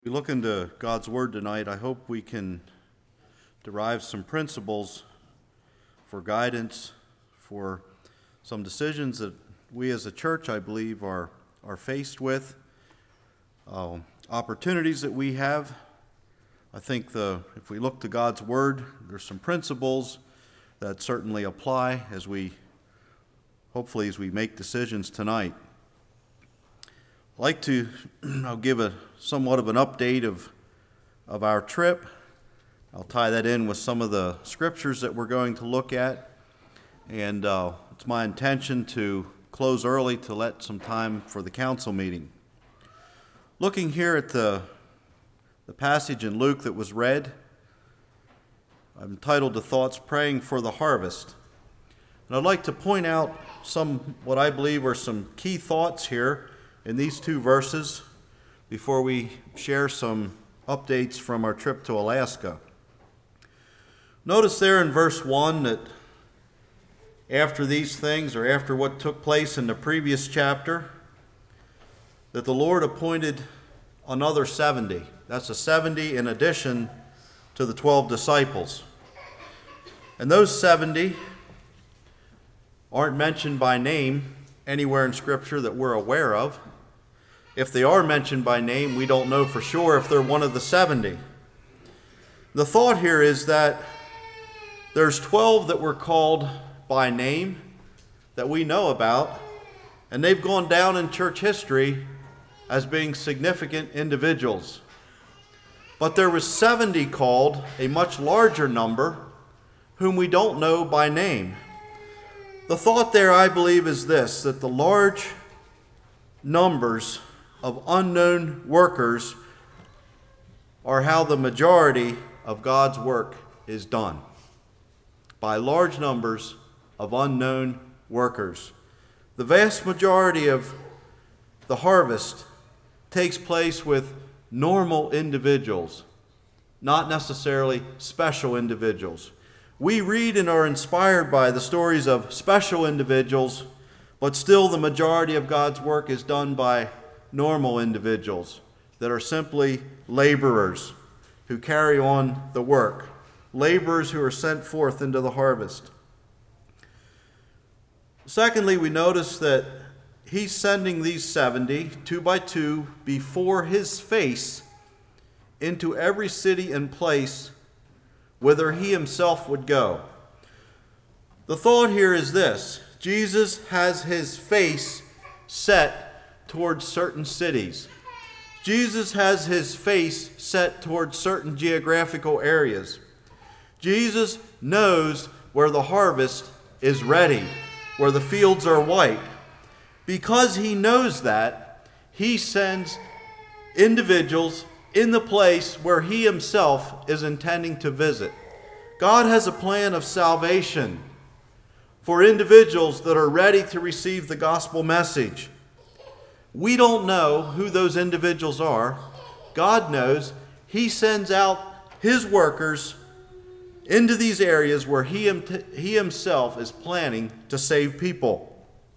We look into God's Word tonight. I hope we can derive some principles for guidance, for some decisions that we as a church, I believe, are faced with, opportunities that we have. I think if we look to God's Word, there's some principles that certainly apply as we make decisions tonight. I'd like to I'll give somewhat of an update of our trip. I'll tie that in with some of the scriptures that we're going to look at. And it's my intention to close early to let some time for the council meeting. Looking here at the passage in Luke that was read, I'm entitled to Thoughts Praying for the Harvest. And I'd like to point out what I believe are some key thoughts here in these two verses before we share some updates from our trip to Alaska. Notice there in verse 1 that after these things, or after what took place in the previous chapter, that the Lord appointed another 70. That's a 70 in addition to the 12 disciples. And those 70 aren't mentioned by name anywhere in Scripture that we're aware of. If they are mentioned by name, we don't know for sure if they're one of the 70. The thought here is that there's 12 that were called by name that we know about, and they've gone down in church history as being significant individuals. But there was 70 called, a much larger number, whom we don't know by name. The thought there, I believe, is this, that the large numbers of unknown workers are how the majority of God's work is done. By large numbers of unknown workers. The vast majority of the harvest takes place with normal individuals, not necessarily special individuals. We read and are inspired by the stories of special individuals, but still the majority of God's work is done by normal individuals that are simply laborers who carry on the work, laborers who are sent forth into the harvest. Secondly, we notice that he's sending these 70, two by two, before his face into every city and place whither he himself would go. The thought here is this: Jesus has his face set towards certain cities. Jesus has his face set towards certain geographical areas. Jesus knows where the harvest is ready, where the fields are white. Because he knows that, he sends individuals in the place where he himself is intending to visit. God has a plan of salvation for individuals that are ready to receive the gospel message. We don't know who those individuals are. God knows. He sends out his workers into these areas where he himself is planning to save people.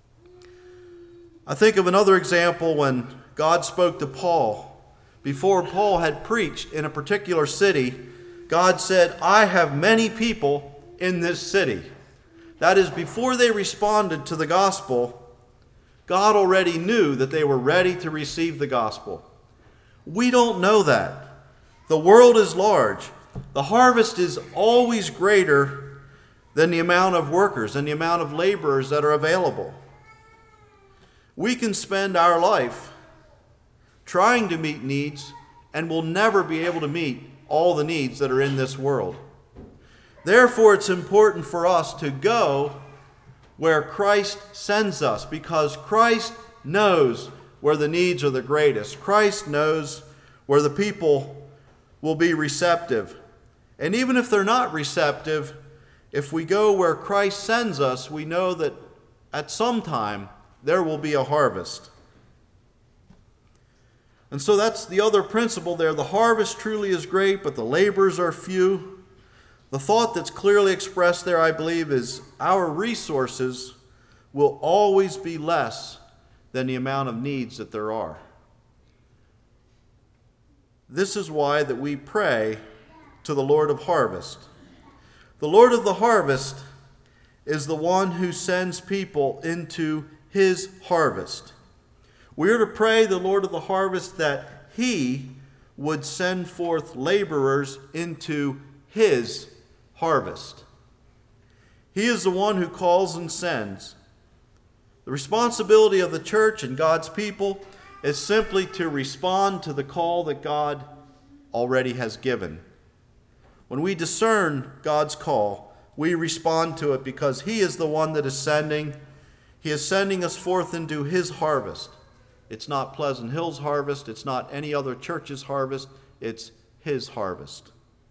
I think of another example when God spoke to Paul. Before Paul had preached in a particular city, God said, "I have many people in this city." That is, before they responded to the gospel, God already knew that they were ready to receive the gospel. We don't know that. The world is large. The harvest is always greater than the amount of workers and the amount of laborers that are available. We can spend our life trying to meet needs and will never be able to meet all the needs that are in this world. Therefore, it's important for us to go where Christ sends us, because Christ knows where the needs are the greatest. Christ knows where the people will be receptive. And even if they're not receptive, if we go where Christ sends us, we know that at some time there will be a harvest. And so that's the other principle there. The harvest truly is great, but the laborers are few. The thought that's clearly expressed there, I believe, is our resources will always be less than the amount of needs that there are. this is why that we pray to the Lord of harvest. The Lord of the harvest is the one who sends people into his harvest. We are to pray the Lord of the harvest that he would send forth laborers into his harvest. He is the one who calls and sends. The responsibility of the church and God's people is simply to respond to the call that God already has given. When we discern God's call, we respond to it because he is the one that is sending. He is sending us forth into his harvest. It's not Pleasant Hill's harvest. It's not any other church's harvest. It's his harvest.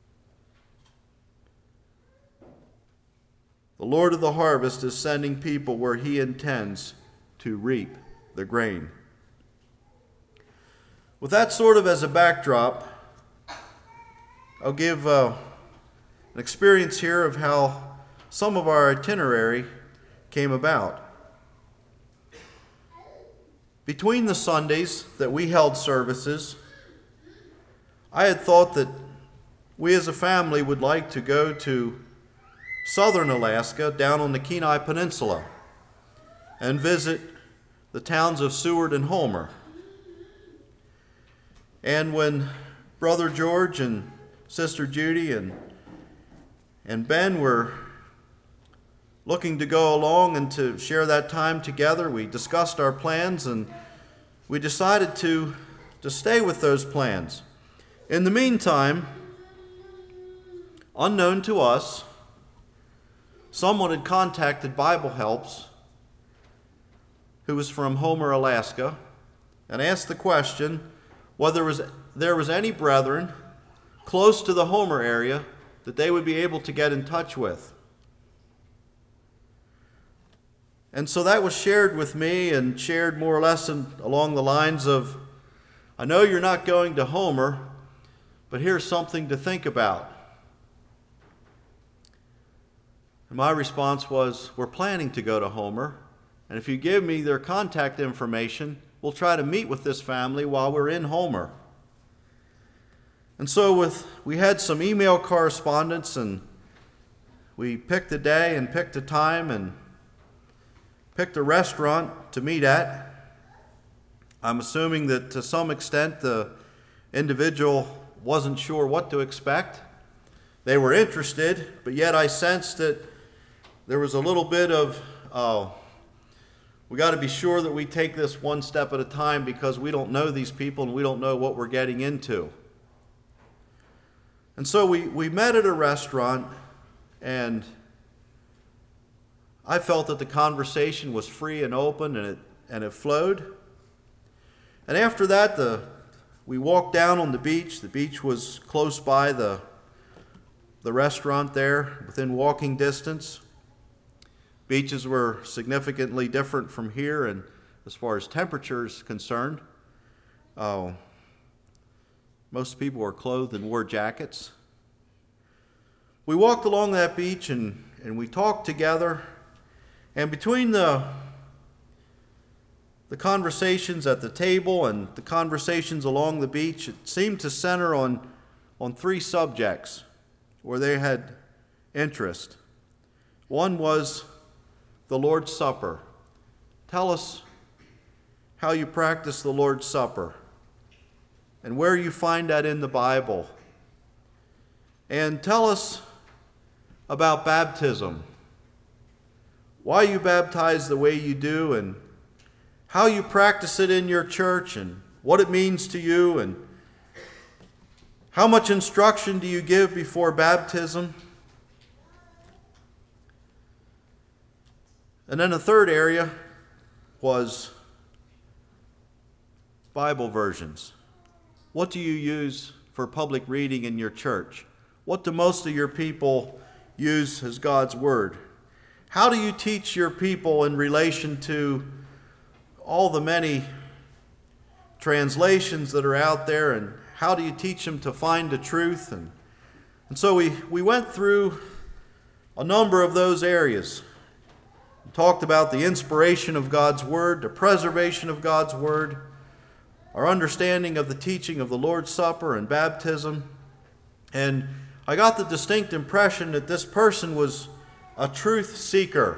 The Lord of the harvest is sending people where he intends to reap the grain. With that sort of as a backdrop, I'll give an experience here of how some of our itinerary came about. Between the Sundays that we held services, I had thought that we as a family would like to go to southern Alaska, down on the Kenai Peninsula, and visit the towns of Seward and Homer. And when Brother George and Sister Judy and Ben were looking to go along and to share that time together, we discussed our plans and we decided to stay with those plans. In the meantime, unknown to us, someone had contacted Bible Helps, who was from Homer, Alaska, and asked the question whether there was any brethren close to the Homer area that they would be able to get in touch with. And so that was shared with me and shared more or less along the lines of, I know you're not going to Homer, but here's something to think about. And my response was, we're planning to go to Homer, and if you give me their contact information, we'll try to meet with this family while we're in Homer. And so we had some email correspondence, and we picked a day and picked a time and picked a restaurant to meet at. I'm assuming that to some extent the individual wasn't sure what to expect. They were interested, but yet I sensed that there was a little bit of, we got to be sure that we take this one step at a time because we don't know these people and we don't know what we're getting into. And so we met at a restaurant, and I felt that the conversation was free and open, and it flowed. And after that, we walked down on the beach. The beach was close by the restaurant there, within walking distance. Beaches were significantly different from here, and as far as temperature is concerned, most people were clothed and wore jackets. We walked along that beach and we talked together, and between the conversations at the table and the conversations along the beach, it seemed to center on three subjects where they had interest. One was the Lord's Supper. Tell us how you practice the Lord's Supper and where you find that in the Bible. And tell us about baptism, why you baptize the way you do, and how you practice it in your church, and what it means to you, and how much instruction do you give before baptism. And then the third area was Bible versions. What do you use for public reading in your church? What do most of your people use as God's Word? How do you teach your people in relation to all the many translations that are out there, and how do you teach them to find the truth? And so we went through a number of those areas. We talked about the inspiration of God's Word, the preservation of God's Word, our understanding of the teaching of the Lord's Supper and baptism. And I got the distinct impression that this person was a truth seeker.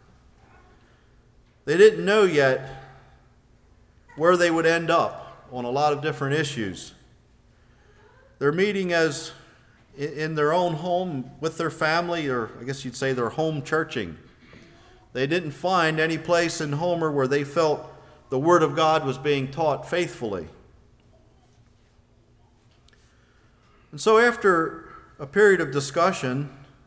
They didn't know yet where they would end up on a lot of different issues. They're meeting as in their own home with their family, or I guess you'd say they're home churching. They didn't find any place in Homer where they felt the Word of God was being taught faithfully. And so after a period of discussion,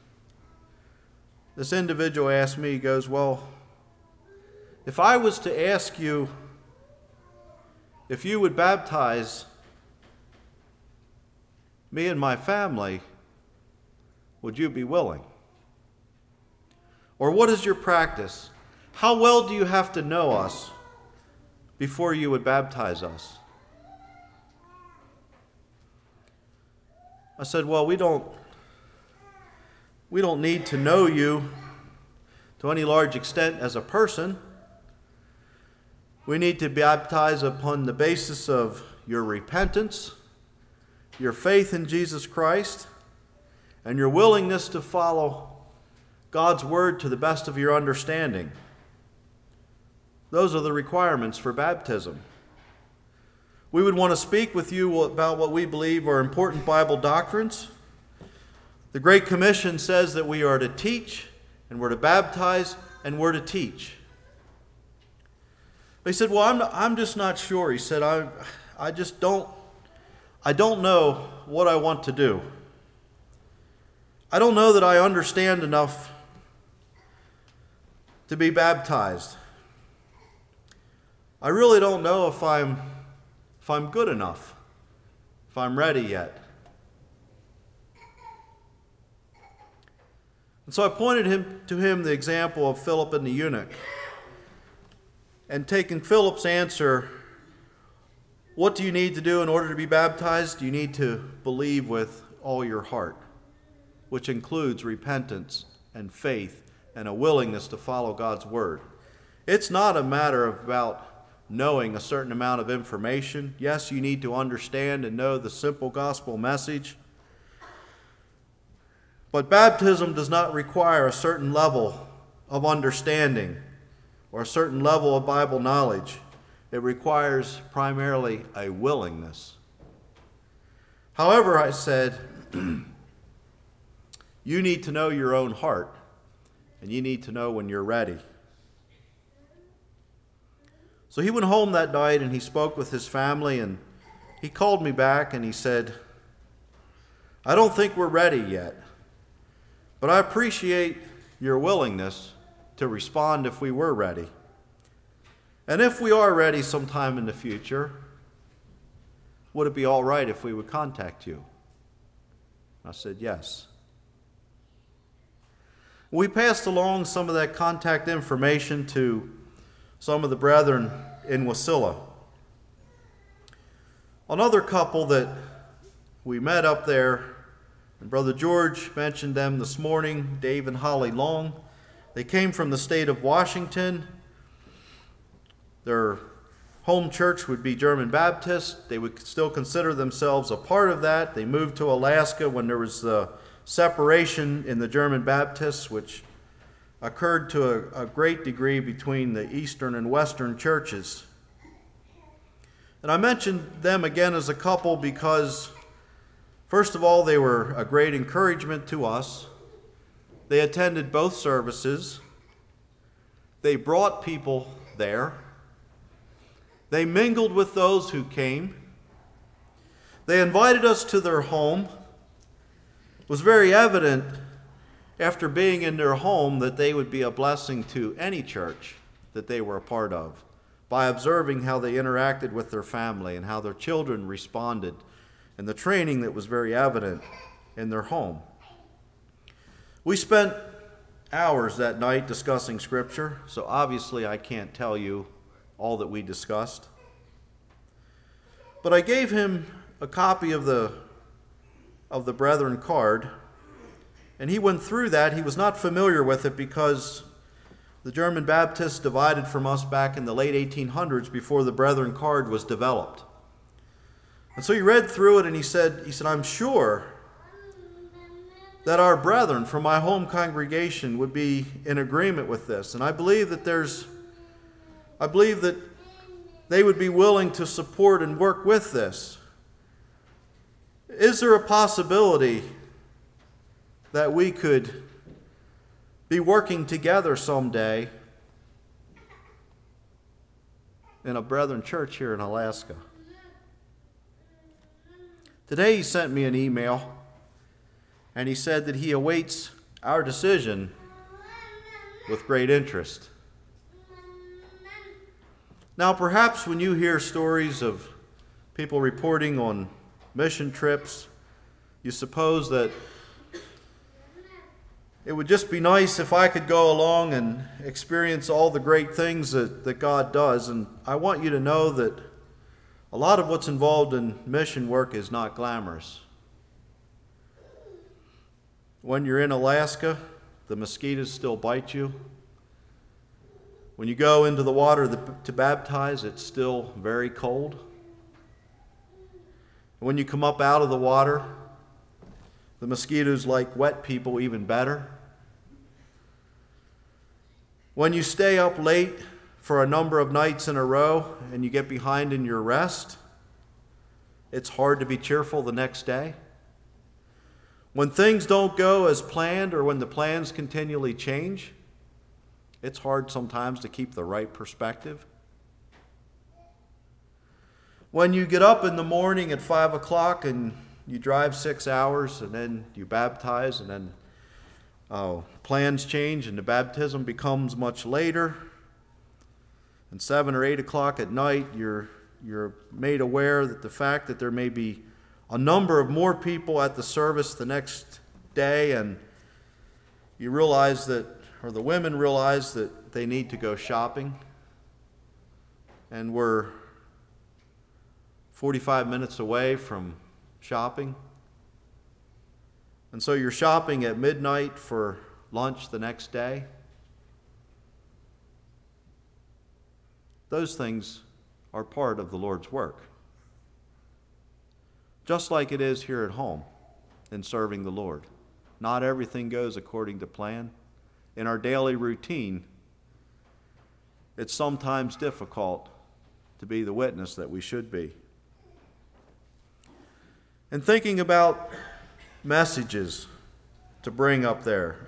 this individual asked me, he goes, well, if I was to ask you if you would baptize me and my family, would you be willing? Or what is your practice? How well do you have to know us before you would baptize us? I said, well, we don't need to know you to any large extent as a person. We need to baptize upon the basis of your repentance, your faith in Jesus Christ, and your willingness to follow God's word to the best of your understanding. Those are the requirements for baptism. We would want to speak with you about what we believe are important Bible doctrines. The Great Commission says that we are to teach, and we're to baptize, and we're to teach. He said, well, I'm just not sure. He said, I don't know what I want to do. I don't know that I understand enough to be baptized. I really don't know if I'm good enough, if I'm ready yet. And so I pointed to him the example of Philip and the eunuch. And taking Philip's answer, what do you need to do in order to be baptized? You need to believe with all your heart, which includes repentance and faith and a willingness to follow God's word. It's not a matter of about knowing a certain amount of information. Yes, you need to understand and know the simple gospel message. But baptism does not require a certain level of understanding or a certain level of Bible knowledge. It requires primarily a willingness. However, I said, you need to know your own heart, and you need to know when you're ready. So he went home that night and he spoke with his family, and he called me back and he said, I don't think we're ready yet, but I appreciate your willingness to respond if we were ready. And if we are ready sometime in the future, would it be all right if we would contact you? I said, yes. We passed along some of that contact information to some of the brethren in Wasilla. Another couple that we met up there, and Brother George mentioned them this morning, Dave and Holly Long. They came from the state of Washington. Their home church would be German Baptist. They would still consider themselves a part of that. They moved to Alaska when there was the separation in the German Baptists, which occurred to a great degree between the Eastern and Western churches. And I mentioned them again as a couple because, first of all, they were a great encouragement to us. They attended both services. They brought people there. They mingled with those who came. They invited us to their home. It was very evident after being in their home that they would be a blessing to any church that they were a part of by observing how they interacted with their family and how their children responded and the training that was very evident in their home. We spent hours that night discussing Scripture, so obviously I can't tell you all that we discussed. But I gave him a copy of the Brethren card, and he went through that. He was not familiar with it because the German Baptists divided from us back in the late 1800s before the Brethren card was developed. And so he read through it and he said, I'm sure that our brethren from my home congregation would be in agreement with this. And I believe that they would be willing to support and work with this. Is there a possibility that we could be working together someday in a brethren church here in Alaska? Today he sent me an email, and he said that he awaits our decision with great interest. Now, perhaps when you hear stories of people reporting on mission trips, you suppose that it would just be nice if I could go along and experience all the great things that God does. And I want you to know that a lot of what's involved in mission work is not glamorous. When you're in Alaska, the mosquitoes still bite you. When you go into the water to baptize, it's still very cold. When you come up out of the water, the mosquitoes like wet people even better. When you stay up late for a number of nights in a row and you get behind in your rest, it's hard to be cheerful the next day. When things don't go as planned or when the plans continually change, it's hard sometimes to keep the right perspective. When you get up in the morning at 5 o'clock and you drive 6 hours and then you baptize and then plans change and the baptism becomes much later, and 7 or 8 o'clock at night you're made aware that the fact that there may be a number of more people at the service the next day, and you realize that, or the women realize that they need to go shopping, and we're 45 minutes away from shopping. And so you're shopping at midnight for lunch the next day. Those things are part of the Lord's work. Just like it is here at home in serving the Lord. Not everything goes according to plan. In our daily routine, it's sometimes difficult to be the witness that we should be. And thinking about messages to bring up there,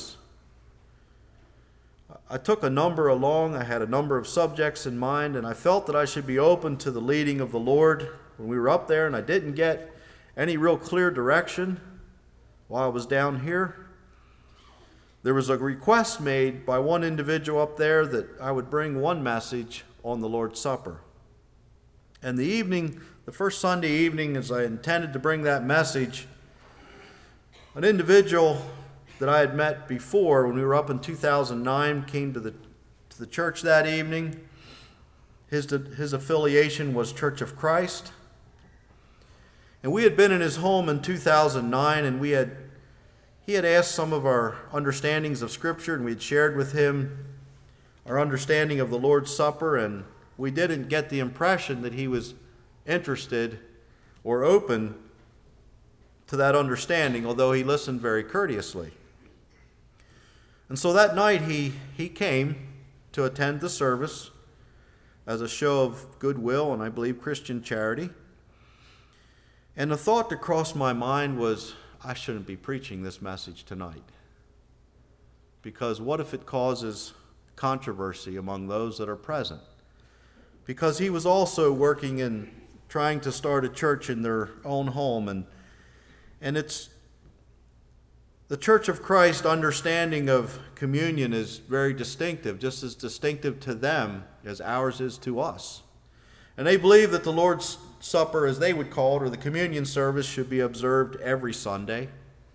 I took a number along. I had a number of subjects in mind, and I felt that I should be open to the leading of the Lord when we were up there, and I didn't get any real clear direction while I was down here. There was a request made by one individual up there that I would bring one message on the Lord's Supper. And the first Sunday evening, as I intended to bring that message, an individual that I had met before when we were up in 2009 came to the church that evening. His affiliation was Church of Christ. And we had been in his home in 2009, and he had asked some of our understandings of Scripture, and we had shared with him our understanding of the Lord's Supper, and we didn't get the impression that he was interested or open to that understanding, although he listened very courteously. And so that night he came to attend the service as a show of goodwill and I believe Christian charity. And the thought that crossed my mind was, I shouldn't be preaching this message tonight. Because what if it causes controversy among those that are present? Because he was also working in trying to start a church in their own home. And it's the Church of Christ understanding of communion is very distinctive, just as distinctive to them as ours is to us. And they believe that the Lord's Supper, as they would call it, or the communion service, should be observed every Sunday.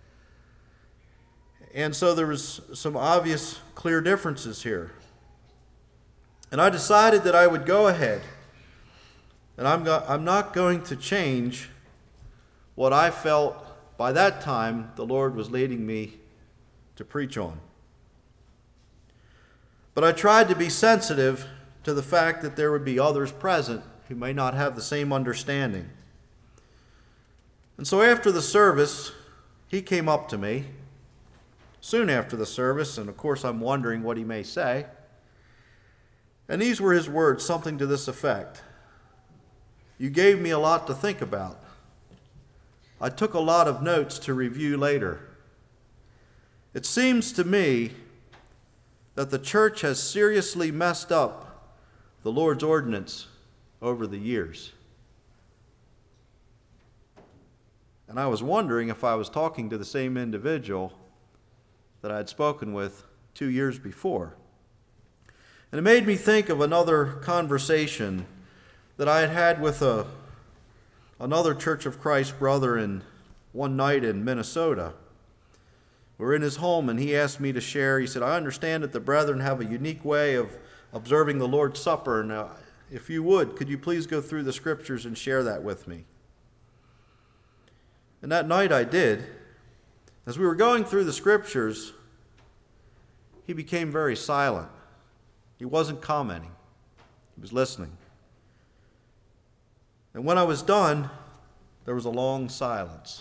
And so there was some obvious, clear differences here. And I decided that I would go ahead, and I'm not going to change what I felt by that time the Lord was leading me to preach on. But I tried to be sensitive to the fact that there would be others present who may not have the same understanding. And so after the service, he came up to me, soon after the service, and of course I'm wondering what he may say. And these were his words, something to this effect: "You gave me a lot to think about. I took a lot of notes to review later. It seems to me that the church has seriously messed up the Lord's ordinance over the years." And I was wondering if I was talking to the same individual that I had spoken with 2 years before. And it made me think of another conversation that I had had with another Church of Christ brother one night in Minnesota. We were in his home, and he asked me to share. He said, "I understand that the brethren have a unique way of observing the Lord's Supper. Now, if you would, could you please go through the scriptures and share that with me?" And that night I did. As we were going through the scriptures, he became very silent. He wasn't commenting. He was listening. And when I was done, there was a long silence.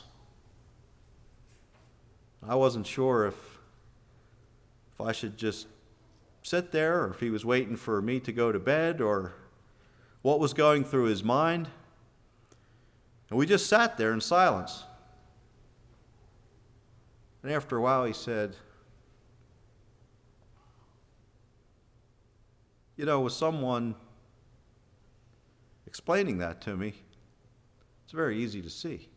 I wasn't sure if I should just sit there, or if he was waiting for me to go to bed, or what was going through his mind. And we just sat there in silence. And after a while he said, "With someone explaining that to me, it's very easy to see."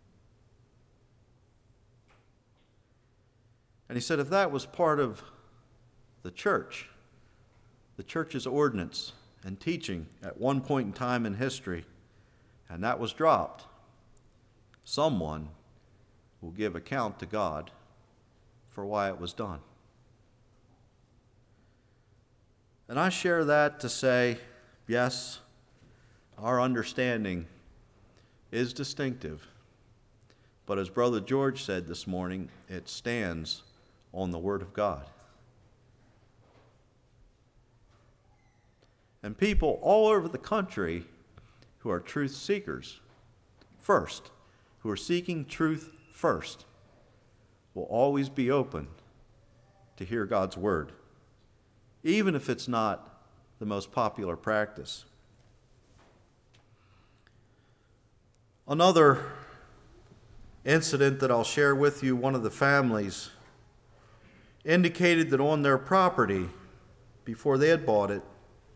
And he said if that was part of the church's ordinance and teaching at one point in time in history, and that was dropped, someone will give account to God for why it was done. And I share that to say, yes, our understanding is distinctive, but as Brother George said this morning, it stands on the Word of God. And people all over the country who are truth seekers first, who are seeking truth first, will always be open to hear God's Word, even if it's not the most popular practice. Another incident that I'll share with you, one of the families indicated that on their property, before they had bought it,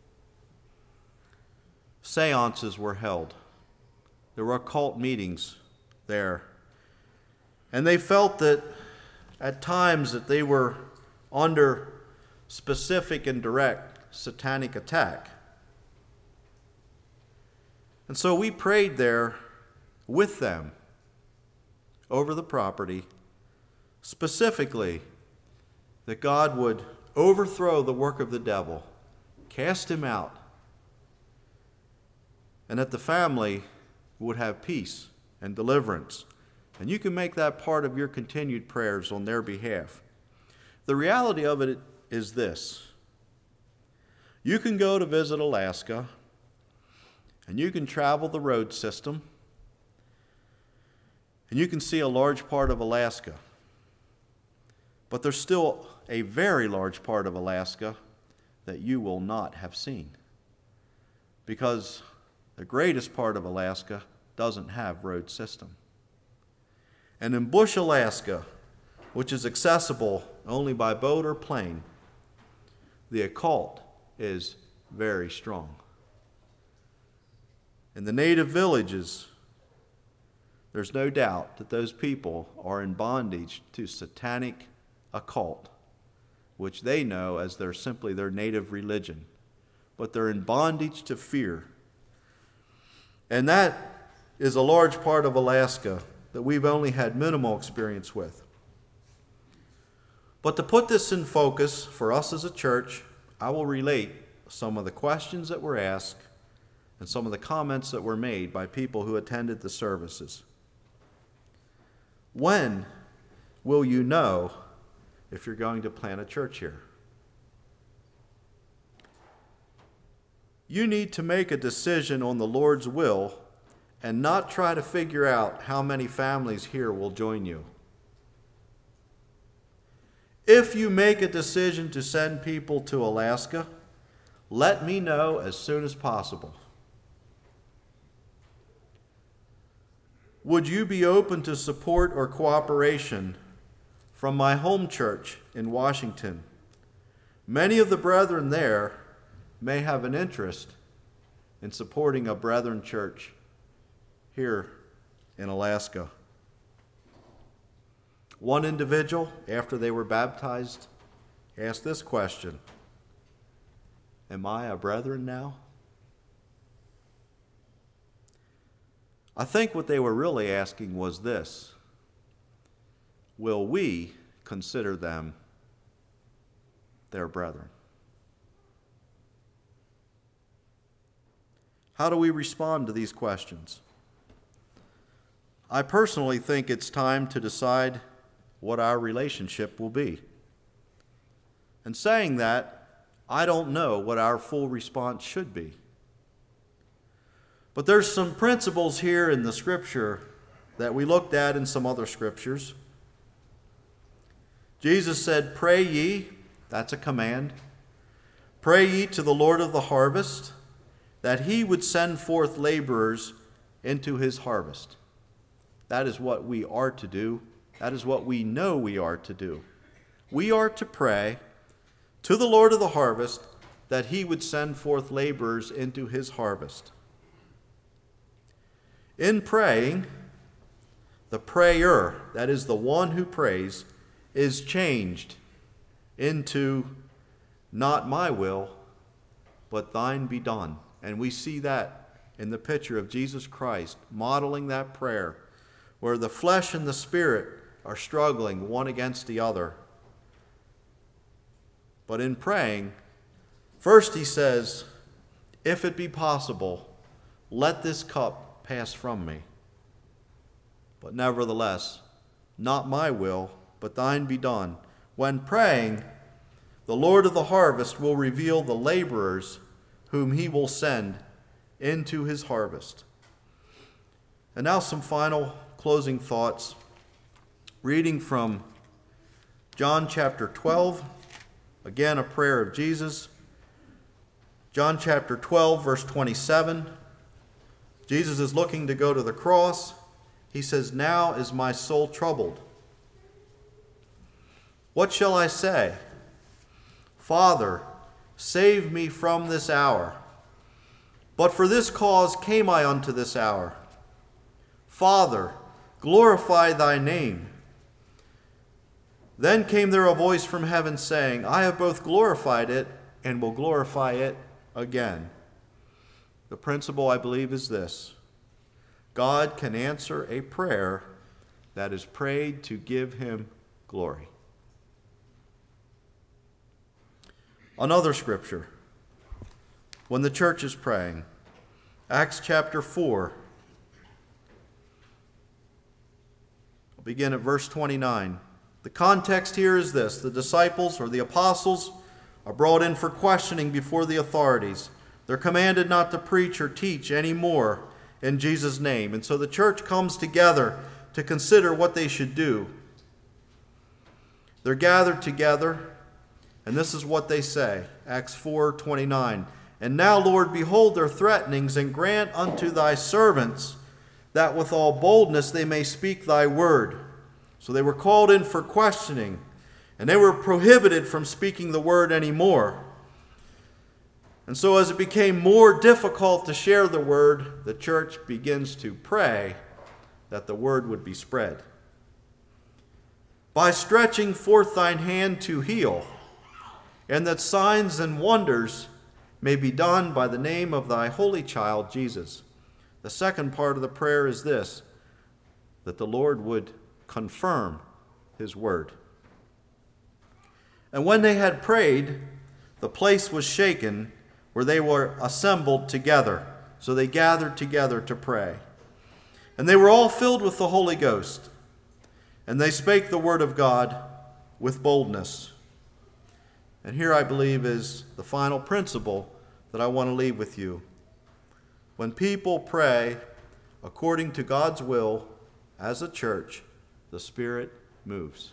seances were held. There were occult meetings there. And they felt that at times that they were under specific and direct satanic attack. And so we prayed there with them over the property, specifically that God would overthrow the work of the devil, cast him out, and that the family would have peace and deliverance. And you can make that part of your continued prayers on their behalf. The reality of it is this: you can go to visit Alaska, and you can travel the road system, and you can see a large part of Alaska. But there's still a very large part of Alaska that you will not have seen, because the greatest part of Alaska doesn't have road system. And in Bush, Alaska, which is accessible only by boat or plane, the occult is very strong. In the native villages, there's no doubt that those people are in bondage to satanic occult, which they know as simply their native religion. But they're in bondage to fear. And that is a large part of Alaska that we've only had minimal experience with. But to put this in focus for us as a church, I will relate some of the questions that were asked and some of the comments that were made by people who attended the services. When will you know if you're going to plant a church here? You need to make a decision on the Lord's will and not try to figure out how many families here will join you. If you make a decision to send people to Alaska, let me know as soon as possible. Would you be open to support or cooperation from my home church in Washington? Many of the brethren there may have an interest in supporting a brethren church here in Alaska. One individual, after they were baptized, asked this question: "Am I a brethren now?" I think what they were really asking was this: will we consider them their brethren? How do we respond to these questions? I personally think it's time to decide what our relationship will be. And saying that, I don't know what our full response should be. But there's some principles here in the scripture that we looked at in some other scriptures. Jesus said, "Pray ye," that's a command. "Pray ye to the Lord of the harvest, that he would send forth laborers into his harvest." That is what we are to do. That is what we know we are to do. We are to pray to the Lord of the harvest that he would send forth laborers into his harvest. In praying, the prayer, that is the one who prays, is changed into not my will, but thine be done. And we see that in the picture of Jesus Christ modeling that prayer, where the flesh and the spirit are struggling one against the other. But in praying, first he says, "If it be possible, let this cup pass from me. But nevertheless, not my will, but thine be done." When praying, the Lord of the harvest will reveal the laborers whom he will send into his harvest. And now some final closing thoughts. Reading from John chapter 12, again a prayer of Jesus. John chapter 12, verse 27. Jesus is looking to go to the cross. He says, "Now is my soul troubled. What shall I say? Father, save me from this hour. But for this cause came I unto this hour. Father, glorify thy name." Then came there a voice from heaven saying, "I have both glorified it and will glorify it again." The principle, I believe, is this: God can answer a prayer that is prayed to give him glory. Another scripture, when the church is praying, Acts chapter 4. I'll begin at verse 29. The context here is this: the disciples or the apostles are brought in for questioning before the authorities. They're commanded not to preach or teach anymore in Jesus' name. And so the church comes together to consider what they should do. They're gathered together, and this is what they say. Acts 4:29. "And now, Lord, behold their threatenings, and grant unto thy servants that with all boldness they may speak thy word." So they were called in for questioning, and they were prohibited from speaking the word anymore. And so as it became more difficult to share the word, the church begins to pray that the word would be spread. "By stretching forth thine hand to heal, and that signs and wonders may be done by the name of thy holy child Jesus." The second part of the prayer is this: that the Lord would confirm his word. And when they had prayed, the place was shaken where they were assembled together. So they gathered together to pray. And they were all filled with the Holy Ghost, and they spake the word of God with boldness. And here, I believe, is the final principle that I want to leave with you. When people pray, according to God's will, as a church, the Spirit moves.